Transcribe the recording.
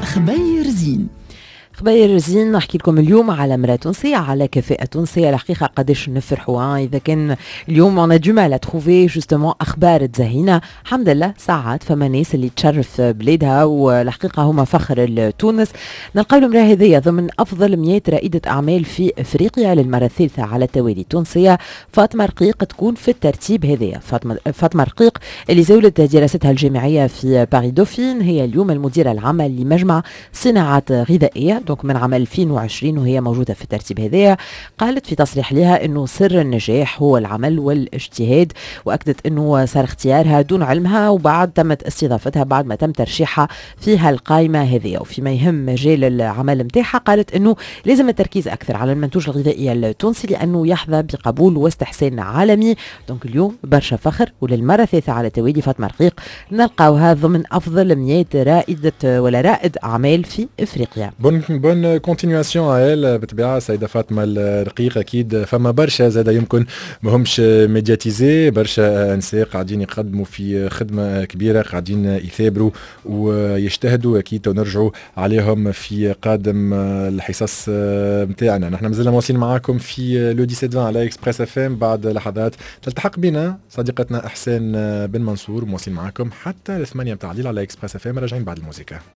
خبير زين. خبير زين نحكي لكم اليوم على امرأة تونسية، على كفاءة تونسية. الحقيقة قداش نفرحوا إذا كان اليوم أنا دو مال تخوفي جوستومون أخبار تزهينا. الحمد لله ساعات فما ناس اللي تشرف بلادها، والحقيقة هما فخر لتونس. نلقاو المرأة هذه ضمن أفضل 100 رائدة أعمال في إفريقيا للمرة الثالثة على التوالي. تونسية فاطمة رقيق تكون في الترتيب هذايا. فاطمة رقيق اللي زاولت دراستها الجامعية في باريس دوفين، هي اليوم المديرة العامة لمجمع صناعات غذائية دونك من عام 2020 وهي موجودة في الترتيب هذايا. قالت في تصريح لها انه سر النجاح هو العمل والاجتهاد، واكدت انه صار اختيارها دون علمها، وبعد تمت استضافتها بعد ما تم ترشيحها في هالقائمة هذه. وفيما يهم مجال العمل متاعها قالت انه لازم التركيز اكثر على المنتوج الغذائي التونسي لانه يحظى بقبول واستحسان عالمي. دونك اليوم برشا فخر، وللمرة الثالثة على توالي فاطمة رقيق نلقاوها ضمن افضل 100 رائدة ولا رائد اعمال في افريقيا. بون كونتينياسيون عائل بالطبيعه سيده فاطمه الرقيق. اكيد فما برشا زاد يمكن ماهمش ميدياتيزي، برشا نساء قاعدين يقدموا في خدمه كبيره، قاعدين يثابروا ويجتهدوا. اكيد ونرجعوا عليهم في قادم الحصص نتاعنا. نحن مازلنا مواصلين معاكم في لو 17 على اكسبريس اف ام. بعد لحظات تلتحق بنا صديقتنا احسان بن منصور، مواصلين معاكم حتى 8 متاع الليل على اكسبريس اف ام. راجعين بعد الموسيقى.